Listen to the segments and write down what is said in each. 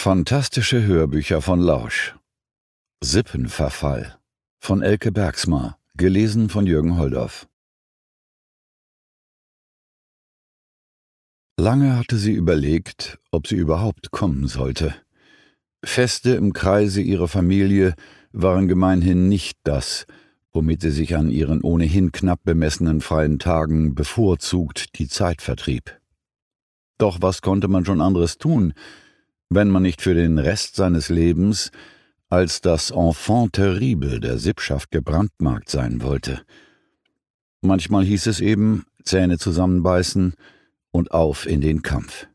Fantastische Hörbücher von Lausch. Sippenverfall von Elke Bergsma, gelesen von Jürgen Holdorf. Lange hatte sie überlegt, ob sie überhaupt kommen sollte. Feste im Kreise ihrer Familie waren gemeinhin nicht das, womit sie sich an ihren ohnehin knapp bemessenen freien Tagen bevorzugt die Zeit vertrieb. Doch was konnte man schon anderes tun, wenn man nicht für den Rest seines Lebens als das Enfant terrible der Sippschaft gebrandmarkt sein wollte? Manchmal hieß es eben, Zähne zusammenbeißen und auf in den Kampf.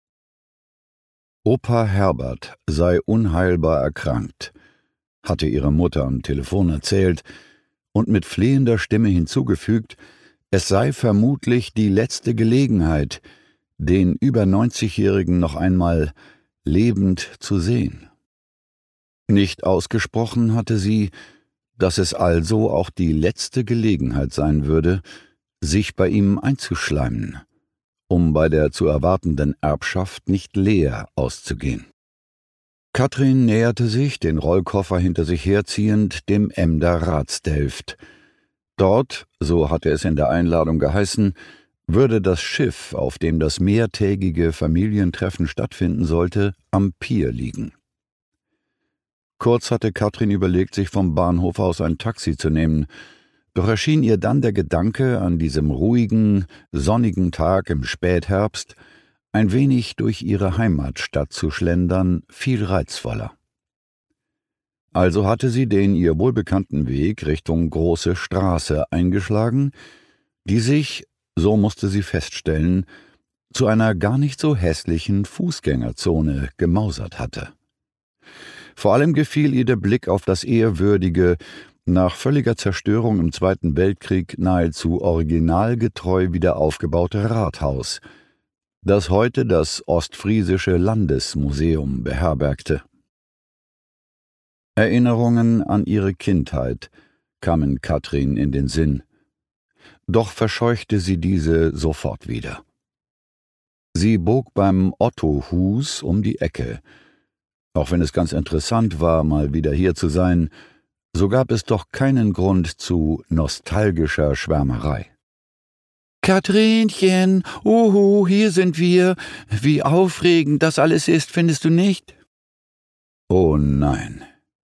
Opa Herbert sei unheilbar erkrankt, hatte ihre Mutter am Telefon erzählt und mit flehender Stimme hinzugefügt, es sei vermutlich die letzte Gelegenheit, den über 90-Jährigen noch einmal lebend zu sehen. Nicht ausgesprochen hatte sie, dass es also auch die letzte Gelegenheit sein würde, sich bei ihm einzuschleimen, um bei der zu erwartenden Erbschaft nicht leer auszugehen. Katrin näherte sich, den Rollkoffer hinter sich herziehend, dem Emder Ratsdelft. Dort, so hatte es in der Einladung geheißen, würde das Schiff, auf dem das mehrtägige Familientreffen stattfinden sollte, am Pier liegen. Kurz hatte Katrin überlegt, sich vom Bahnhof aus ein Taxi zu nehmen, doch erschien ihr dann der Gedanke, an diesem ruhigen, sonnigen Tag im Spätherbst ein wenig durch ihre Heimatstadt zu schlendern, viel reizvoller. Also hatte sie den ihr wohlbekannten Weg Richtung Große Straße eingeschlagen, die sich, so musste sie feststellen, zu einer gar nicht so hässlichen Fußgängerzone gemausert hatte. Vor allem gefiel ihr der Blick auf das ehrwürdige, nach völliger Zerstörung im Zweiten Weltkrieg nahezu originalgetreu wieder aufgebaute Rathaus, das heute das Ostfriesische Landesmuseum beherbergte. Erinnerungen an ihre Kindheit kamen Katrin in den Sinn, doch verscheuchte sie diese sofort wieder. Sie bog beim Otto-Hus um die Ecke. Auch wenn es ganz interessant war, mal wieder hier zu sein, so gab es doch keinen Grund zu nostalgischer Schwärmerei. »Katrinchen, uhu, hier sind wir. Wie aufregend das alles ist, findest du nicht?« Oh nein,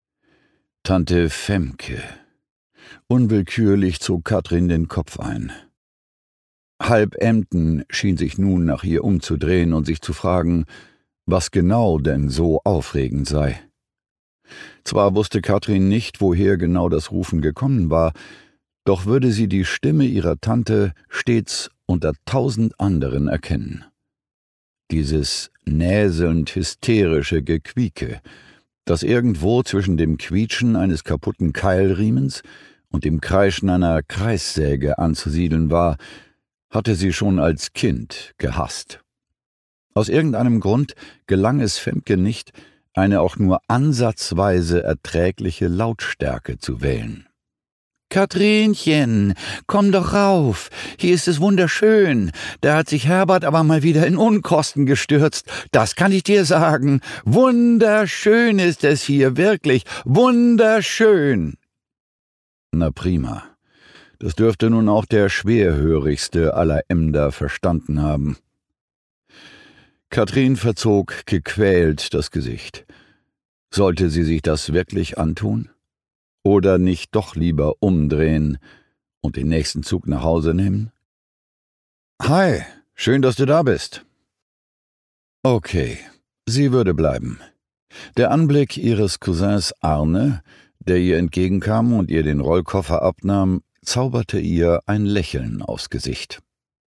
Tante Femke. Unwillkürlich zog Katrin den Kopf ein. Halb Emden schien sich nun nach ihr umzudrehen und sich zu fragen, was genau denn so aufregend sei. Zwar wusste Katrin nicht, woher genau das Rufen gekommen war, doch würde sie die Stimme ihrer Tante stets unter 1000 anderen erkennen. Dieses näselnd hysterische Gequieke, das irgendwo zwischen dem Quietschen eines kaputten Keilriemens und dem Kreischen einer Kreissäge anzusiedeln war, hatte sie schon als Kind gehasst. Aus irgendeinem Grund gelang es Femke nicht, eine auch nur ansatzweise erträgliche Lautstärke zu wählen. »Katrinchen, komm doch rauf, hier ist es wunderschön. Da hat sich Herbert aber mal wieder in Unkosten gestürzt, das kann ich dir sagen. Wunderschön ist es hier, wirklich, wunderschön!« Na prima, das dürfte nun auch der schwerhörigste aller Emder verstanden haben. Katrin verzog gequält das Gesicht. Sollte sie sich das wirklich antun? Oder nicht doch lieber umdrehen und den nächsten Zug nach Hause nehmen? »Hi, schön, dass du da bist.« Okay, sie würde bleiben. Der Anblick ihres Cousins Arne, der ihr entgegenkam und ihr den Rollkoffer abnahm, zauberte ihr ein Lächeln aufs Gesicht.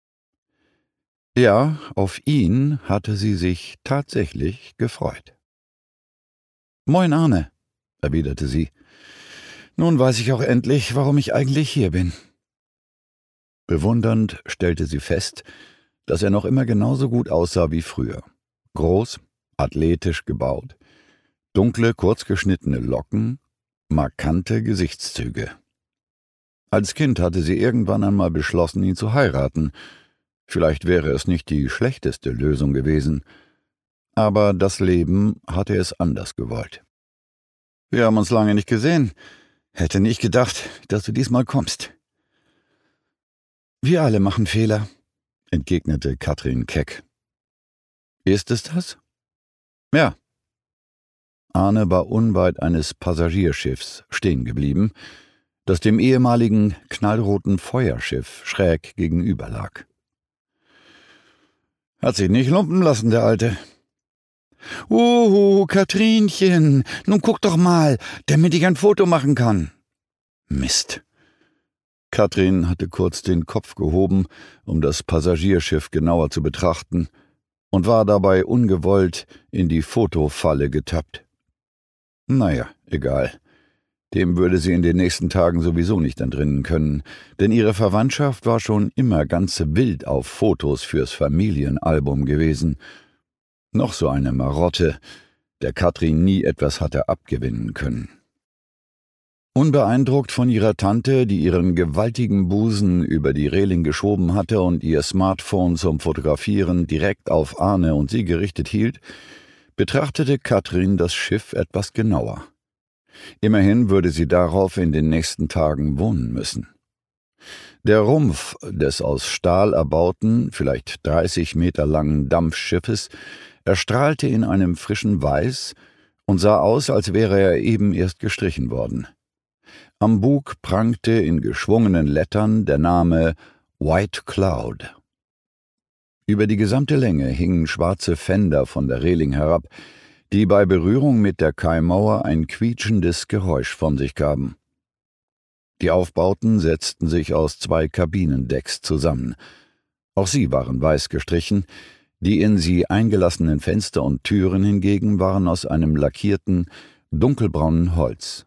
Ja, auf ihn hatte sie sich tatsächlich gefreut. »Moin, Arne«, erwiderte sie. »Nun weiß ich auch endlich, warum ich eigentlich hier bin.« Bewundernd stellte sie fest, dass er noch immer genauso gut aussah wie früher. Groß, athletisch gebaut, dunkle, kurzgeschnittene Locken, markante Gesichtszüge. Als Kind hatte sie irgendwann einmal beschlossen, ihn zu heiraten. Vielleicht wäre es nicht die schlechteste Lösung gewesen. Aber das Leben hatte es anders gewollt. »Wir haben uns lange nicht gesehen. Hätte nicht gedacht, dass du diesmal kommst.« »Wir alle machen Fehler«, entgegnete Katrin keck. »Ist es das?« »Ja.« Arne war unweit eines Passagierschiffs stehen geblieben, das dem ehemaligen knallroten Feuerschiff schräg gegenüber lag. »Hat sich nicht lumpen lassen, der Alte.« Katrinchen, nun guck doch mal, damit ich ein Foto machen kann.« »Mist.« Katrin hatte kurz den Kopf gehoben, um das Passagierschiff genauer zu betrachten, und war dabei ungewollt in die Fotofalle getappt. Naja, egal. Dem würde sie in den nächsten Tagen sowieso nicht entrinnen können, denn ihre Verwandtschaft war schon immer ganz wild auf Fotos fürs Familienalbum gewesen. Noch so eine Marotte, der Katrin nie etwas hatte abgewinnen können. Unbeeindruckt von ihrer Tante, die ihren gewaltigen Busen über die Reling geschoben hatte und ihr Smartphone zum Fotografieren direkt auf Arne und sie gerichtet hielt, betrachtete Katrin das Schiff etwas genauer. Immerhin würde sie darauf in den nächsten Tagen wohnen müssen. Der Rumpf des aus Stahl erbauten, vielleicht 30 Meter langen Dampfschiffes erstrahlte in einem frischen Weiß und sah aus, als wäre er eben erst gestrichen worden. Am Bug prangte in geschwungenen Lettern der Name White Cloud. Über die gesamte Länge hingen schwarze Fender von der Reling herab, die bei Berührung mit der Kaimauer ein quietschendes Geräusch von sich gaben. Die Aufbauten setzten sich aus 2 Kabinendecks zusammen. Auch sie waren weiß gestrichen, die in sie eingelassenen Fenster und Türen hingegen waren aus einem lackierten, dunkelbraunen Holz.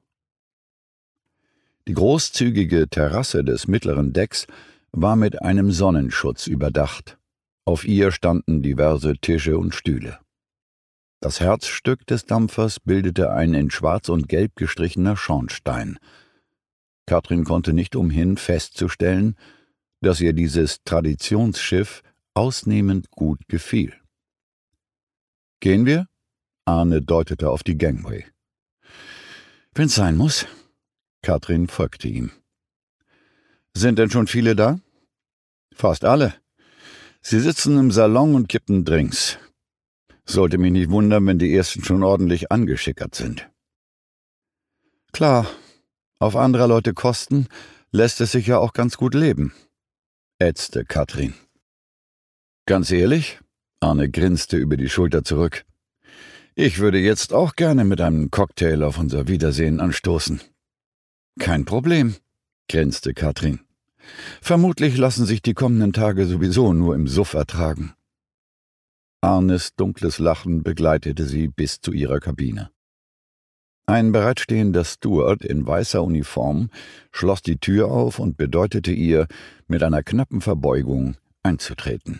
Die großzügige Terrasse des mittleren Decks war mit einem Sonnenschutz überdacht. Auf ihr standen diverse Tische und Stühle. Das Herzstück des Dampfers bildete ein in Schwarz und Gelb gestrichener Schornstein. Katrin konnte nicht umhin festzustellen, dass ihr dieses Traditionsschiff ausnehmend gut gefiel. »Gehen wir?« Arne deutete auf die Gangway. »Wenn's sein muss.« Katrin folgte ihm. »Sind denn schon viele da?« »Fast alle. Sie sitzen im Salon und kippen Drinks. Sollte mich nicht wundern, wenn die ersten schon ordentlich angeschickert sind.« »Klar, auf anderer Leute Kosten lässt es sich ja auch ganz gut leben«, ätzte Katrin. »Ganz ehrlich?« Arne grinste über die Schulter zurück. »Ich würde jetzt auch gerne mit einem Cocktail auf unser Wiedersehen anstoßen.« »Kein Problem«, grinste Katrin. »Vermutlich lassen sich die kommenden Tage sowieso nur im Suff ertragen.« Arnes dunkles Lachen begleitete sie bis zu ihrer Kabine. Ein bereitstehender Steward in weißer Uniform schloss die Tür auf und bedeutete ihr, mit einer knappen Verbeugung einzutreten.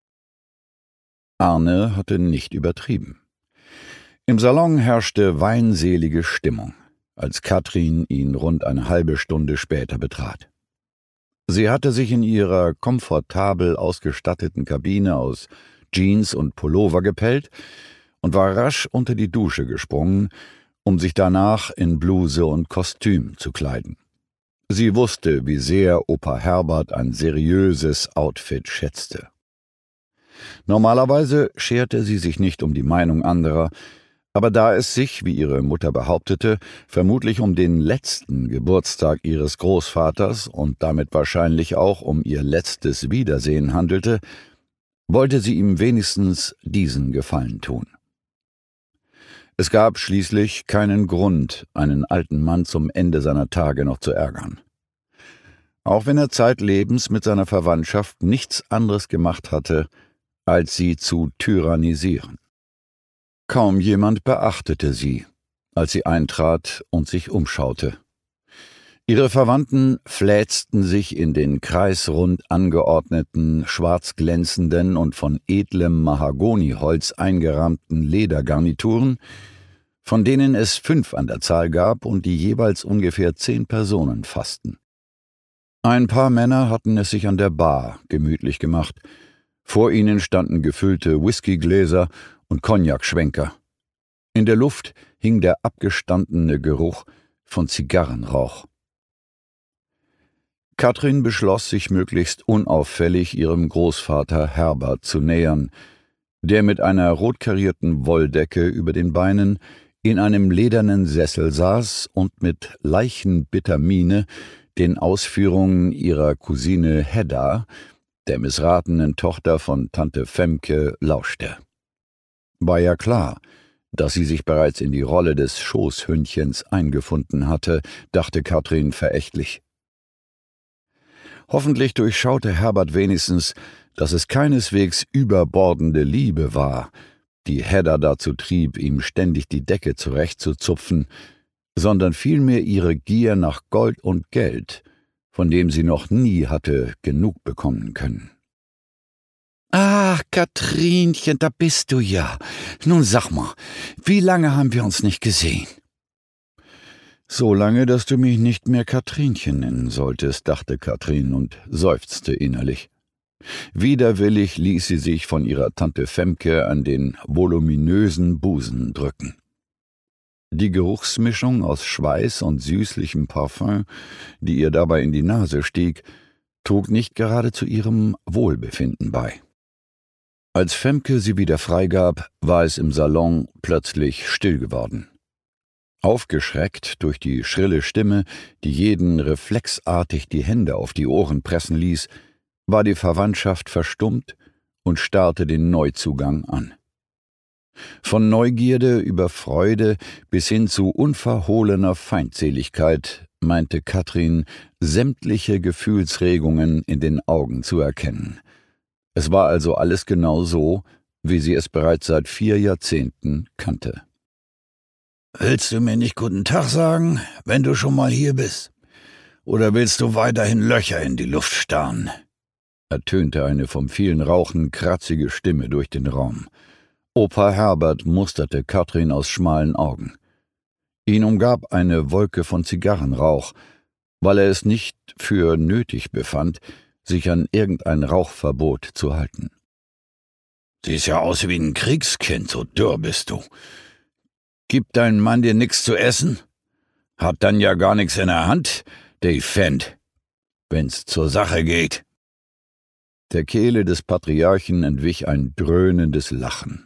Arne hatte nicht übertrieben. Im Salon herrschte weinselige Stimmung, als Katrin ihn rund eine halbe Stunde später betrat. Sie hatte sich in ihrer komfortabel ausgestatteten Kabine aus Jeans und Pullover gepellt und war rasch unter die Dusche gesprungen, um sich danach in Bluse und Kostüm zu kleiden. Sie wusste, wie sehr Opa Herbert ein seriöses Outfit schätzte. Normalerweise scherte sie sich nicht um die Meinung anderer, aber da es sich, wie ihre Mutter behauptete, vermutlich um den letzten Geburtstag ihres Großvaters und damit wahrscheinlich auch um ihr letztes Wiedersehen handelte, wollte sie ihm wenigstens diesen Gefallen tun. Es gab schließlich keinen Grund, einen alten Mann zum Ende seiner Tage noch zu ärgern. Auch wenn er zeitlebens mit seiner Verwandtschaft nichts anderes gemacht hatte, als sie zu tyrannisieren. Kaum jemand beachtete sie, als sie eintrat und sich umschaute. Ihre Verwandten fläzten sich in den kreisrund angeordneten, schwarz glänzenden und von edlem Mahagoniholz eingerahmten Ledergarnituren, von denen es 5 an der Zahl gab und die jeweils ungefähr 10 Personen fassten. Ein paar Männer hatten es sich an der Bar gemütlich gemacht. Vor ihnen standen gefüllte Whiskygläser und Cognac-Schwenker. In der Luft hing der abgestandene Geruch von Zigarrenrauch. Katrin beschloss, sich möglichst unauffällig ihrem Großvater Herbert zu nähern, der mit einer rotkarierten Wolldecke über den Beinen in einem ledernen Sessel saß und mit leichenbitter Miene den Ausführungen ihrer Cousine Hedda, der missratenen Tochter von Tante Femke, lauschte. War ja klar, dass sie sich bereits in die Rolle des Schoßhündchens eingefunden hatte, dachte Katrin verächtlich. Hoffentlich durchschaute Herbert wenigstens, dass es keineswegs überbordende Liebe war, die Hedda dazu trieb, ihm ständig die Decke zurechtzuzupfen, sondern vielmehr ihre Gier nach Gold und Geld, von dem sie noch nie hatte genug bekommen können. »Ach, Katrinchen, da bist du ja. Nun sag mal, wie lange haben wir uns nicht gesehen?« »So lange, dass du mich nicht mehr Katrinchen nennen solltest«, dachte Katrin und seufzte innerlich. Widerwillig ließ sie sich von ihrer Tante Femke an den voluminösen Busen drücken. Die Geruchsmischung aus Schweiß und süßlichem Parfüm, die ihr dabei in die Nase stieg, trug nicht gerade zu ihrem Wohlbefinden bei. Als Femke sie wieder freigab, war es im Salon plötzlich still geworden. Aufgeschreckt durch die schrille Stimme, die jeden reflexartig die Hände auf die Ohren pressen ließ, war die Verwandtschaft verstummt und starrte den Neuzugang an. Von Neugierde über Freude bis hin zu unverhohlener Feindseligkeit meinte Katrin, sämtliche Gefühlsregungen in den Augen zu erkennen. Es war also alles genau so, wie sie es bereits seit 4 Jahrzehnten kannte. »Willst du mir nicht guten Tag sagen, wenn du schon mal hier bist? Oder willst du weiterhin Löcher in die Luft starren?« ertönte eine vom vielen Rauchen kratzige Stimme durch den Raum. Opa Herbert musterte Katrin aus schmalen Augen. Ihn umgab eine Wolke von Zigarrenrauch, weil er es nicht für nötig befand, sich an irgendein Rauchverbot zu halten. »Siehst ja aus wie ein Kriegskind, so dürr bist du. Gibt dein Mann dir nix zu essen? Hat dann ja gar nix in der Hand, der Fend, wenn's zur Sache geht.« Der Kehle des Patriarchen entwich ein dröhnendes Lachen.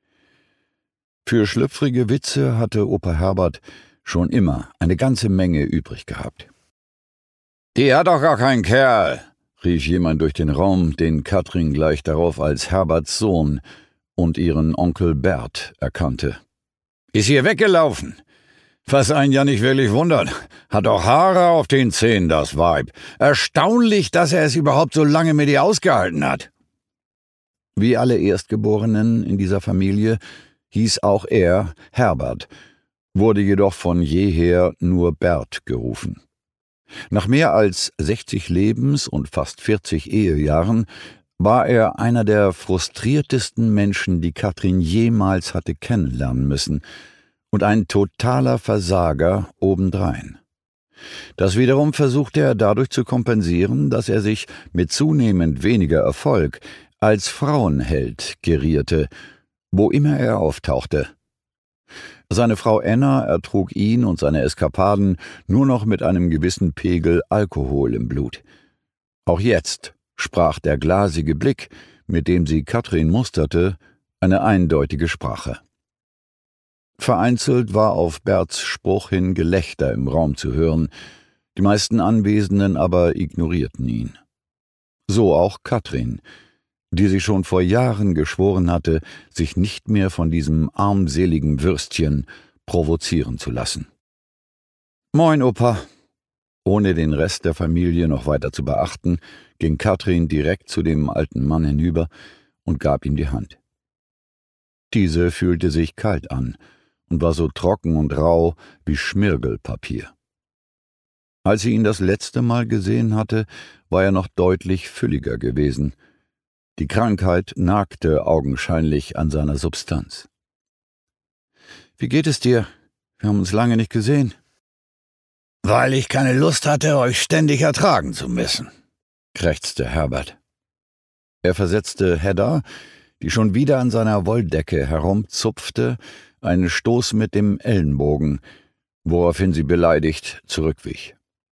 Für schlüpfrige Witze hatte Opa Herbert schon immer eine ganze Menge übrig gehabt. »Die hat doch gar keinen Kerl«, rief jemand durch den Raum, den Katrin gleich darauf als Herberts Sohn und ihren Onkel Bert erkannte. »Ist hier weggelaufen. Was einen ja nicht wirklich wundert. Hat doch Haare auf den Zähnen, das Weib. Erstaunlich, dass er es überhaupt so lange mit ihr ausgehalten hat.« Wie alle Erstgeborenen in dieser Familie hieß auch er Herbert, wurde jedoch von jeher nur Bert gerufen. Nach mehr als 60 Lebens- und fast 40 Ehejahren war er einer der frustriertesten Menschen, die Katrin jemals hatte kennenlernen müssen, und ein totaler Versager obendrein. Das wiederum versuchte er dadurch zu kompensieren, dass er sich mit zunehmend weniger Erfolg als Frauenheld gerierte, wo immer er auftauchte. Seine Frau Enna ertrug ihn und seine Eskapaden nur noch mit einem gewissen Pegel Alkohol im Blut. Auch jetzt sprach der glasige Blick, mit dem sie Katrin musterte, eine eindeutige Sprache. Vereinzelt war auf Berts Spruch hin Gelächter im Raum zu hören, die meisten Anwesenden aber ignorierten ihn. So auch Katrin, die sich schon vor Jahren geschworen hatte, sich nicht mehr von diesem armseligen Würstchen provozieren zu lassen. »Moin, Opa!« Ohne den Rest der Familie noch weiter zu beachten, ging Katrin direkt zu dem alten Mann hinüber und gab ihm die Hand. Diese fühlte sich kalt an und war so trocken und rau wie Schmirgelpapier. Als sie ihn das letzte Mal gesehen hatte, war er noch deutlich fülliger gewesen. Die Krankheit nagte augenscheinlich an seiner Substanz. »Wie geht es dir? Wir haben uns lange nicht gesehen.« »Weil ich keine Lust hatte, euch ständig ertragen zu müssen«, krächzte Herbert. Er versetzte Hedda, die schon wieder an seiner Wolldecke herumzupfte, einen Stoß mit dem Ellenbogen, woraufhin sie beleidigt zurückwich.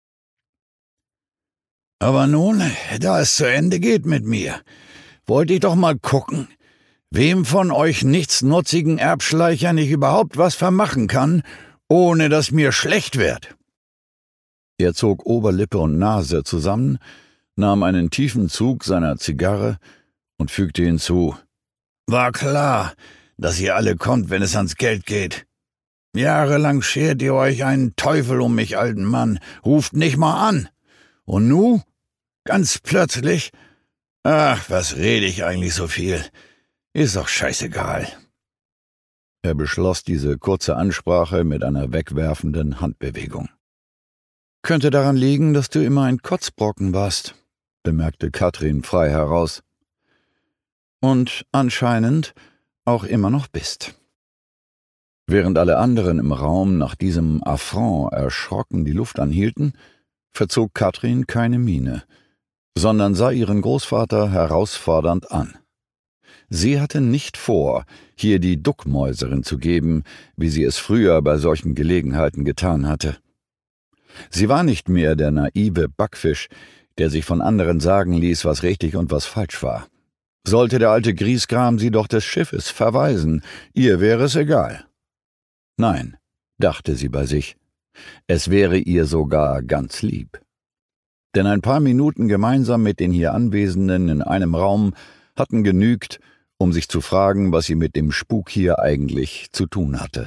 »Aber nun, da es zu Ende geht mit mir, wollte ich doch mal gucken, wem von euch nichtsnutzigen Erbschleichern ich überhaupt was vermachen kann, ohne dass mir schlecht wird.« Er zog Oberlippe und Nase zusammen, nahm einen tiefen Zug seiner Zigarre und fügte hinzu: »War klar, dass ihr alle kommt, wenn es ans Geld geht. Jahrelang schert ihr euch einen Teufel um mich, alten Mann, ruft nicht mal an. Und nu? Ganz plötzlich? Ach, was rede ich eigentlich so viel? Ist doch scheißegal.« Er beschloss diese kurze Ansprache mit einer wegwerfenden Handbewegung. »Könnte daran liegen, dass du immer ein Kotzbrocken warst«, bemerkte Katrin frei heraus. »Und anscheinend auch immer noch bist.« Während alle anderen im Raum nach diesem Affront erschrocken die Luft anhielten, verzog Katrin keine Miene, sondern sah ihren Großvater herausfordernd an. Sie hatte nicht vor, hier die Duckmäuserin zu geben, wie sie es früher bei solchen Gelegenheiten getan hatte. Sie war nicht mehr der naive Backfisch, der sich von anderen sagen ließ, was richtig und was falsch war. Sollte der alte Griesgram sie doch des Schiffes verweisen, ihr wäre es egal. Nein, dachte sie bei sich, es wäre ihr sogar ganz lieb. Denn ein paar Minuten gemeinsam mit den hier Anwesenden in einem Raum hatten genügt, um sich zu fragen, was sie mit dem Spuk hier eigentlich zu tun hatte.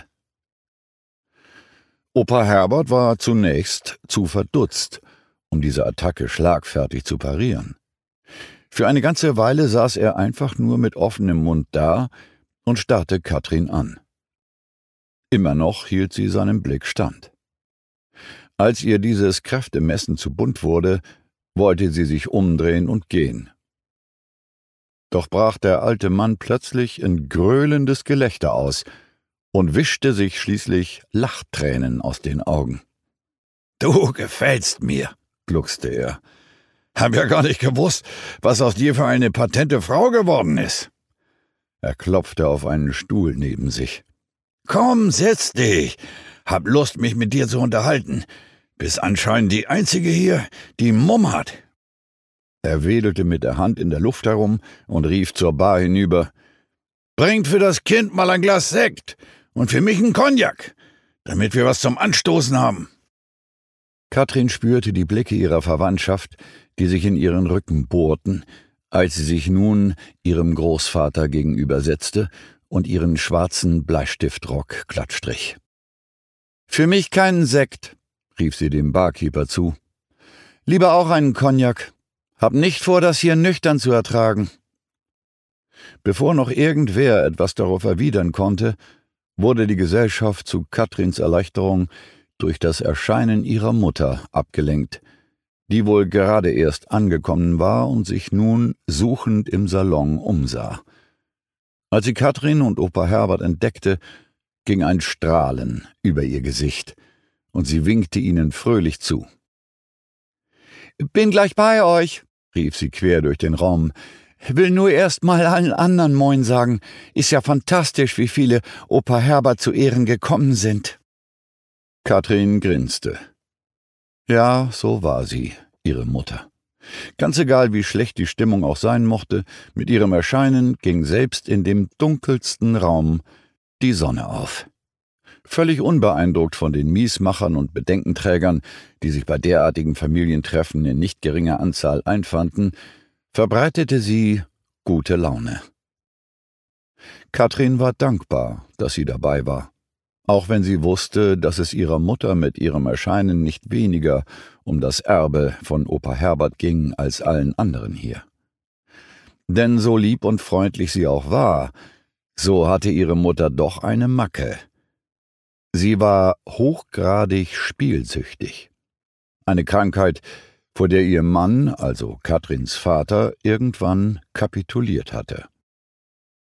Opa Herbert war zunächst zu verdutzt, um diese Attacke schlagfertig zu parieren. Für eine ganze Weile saß er einfach nur mit offenem Mund da und starrte Katrin an. Immer noch hielt sie seinem Blick stand. Als ihr dieses Kräftemessen zu bunt wurde, wollte sie sich umdrehen und gehen. Doch brach der alte Mann plötzlich in gröhlendes Gelächter aus und wischte sich schließlich Lachtränen aus den Augen. »Du gefällst mir«, gluckste er. »Hab ja gar nicht gewusst, was aus dir für eine patente Frau geworden ist.« Er klopfte auf einen Stuhl neben sich. »Komm, setz dich. Hab Lust, mich mit dir zu unterhalten. Bist anscheinend die Einzige hier, die Mumm hat.« Er wedelte mit der Hand in der Luft herum und rief zur Bar hinüber: »Bringt für das Kind mal ein Glas Sekt und für mich einen Cognac, damit wir was zum Anstoßen haben.« Katrin spürte die Blicke ihrer Verwandtschaft, die sich in ihren Rücken bohrten, als sie sich nun ihrem Großvater gegenübersetzte und ihren schwarzen Bleistiftrock glattstrich. »Für mich keinen Sekt«, rief sie dem Barkeeper zu. »Lieber auch einen Cognac. Hab nicht vor, das hier nüchtern zu ertragen.« Bevor noch irgendwer etwas darauf erwidern konnte, wurde die Gesellschaft zu Katrins Erleichterung durch das Erscheinen ihrer Mutter abgelenkt, die wohl gerade erst angekommen war und sich nun suchend im Salon umsah. Als sie Katrin und Opa Herbert entdeckte, ging ein Strahlen über ihr Gesicht, und sie winkte ihnen fröhlich zu. »Bin gleich bei euch«, rief sie quer durch den Raum. »Will nur erst mal allen anderen Moin sagen. Ist ja fantastisch, wie viele Opa Herbert zu Ehren gekommen sind.« Katrin grinste. Ja, so war sie, ihre Mutter. Ganz egal, wie schlecht die Stimmung auch sein mochte, mit ihrem Erscheinen ging selbst in dem dunkelsten Raum die Sonne auf. Völlig unbeeindruckt von den Miesmachern und Bedenkenträgern, die sich bei derartigen Familientreffen in nicht geringer Anzahl einfanden, verbreitete sie gute Laune. Katrin war dankbar, dass sie dabei war, auch wenn sie wusste, dass es ihrer Mutter mit ihrem Erscheinen nicht weniger um das Erbe von Opa Herbert ging als allen anderen hier. Denn so lieb und freundlich sie auch war, so hatte ihre Mutter doch eine Macke. Sie war hochgradig spielsüchtig. Eine Krankheit, vor der ihr Mann, also Katrins Vater, irgendwann kapituliert hatte.